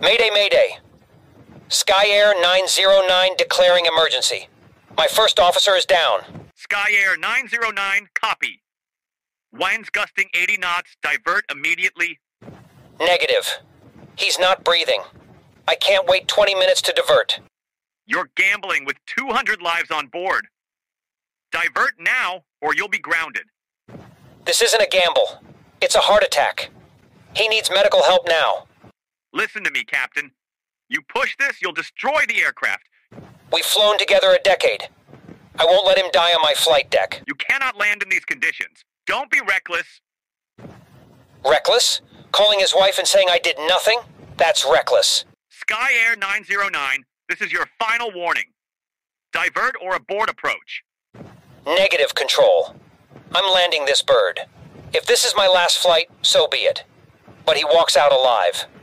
Mayday, Mayday. Sky Air 909 declaring emergency. My first officer is down. Sky Air 909, copy. Winds gusting 80 knots, divert immediately. Negative. He's not breathing. I can't wait 20 minutes to divert. You're gambling with 200 lives on board. Divert now, or you'll be grounded. This isn't a gamble. It's a heart attack. He needs medical help now. Listen to me, Captain. You push this, you'll destroy the aircraft. We've flown together a decade. I won't let him die on my flight deck. You cannot land in these conditions. Don't be reckless. Reckless? Calling his wife and saying I did nothing? That's reckless. Sky Air 909, this is your final warning. Divert or abort approach. Negative, Control. I'm landing this bird. If this is my last flight, so be it. But he walks out alive.